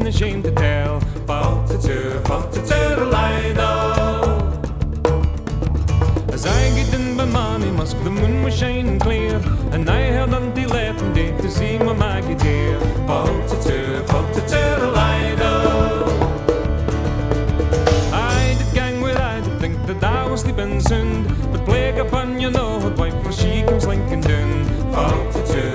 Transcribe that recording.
ashamed to tell. Falt to the lie though. As I get in by Money Musk, the moon was shining clear, and I held on till left and day to see my Maggie dear. Falt to the lie though. I did gang with I did think that I was sleeping soon, but plague upon your Lord wife, for she comes slinking down. Falt to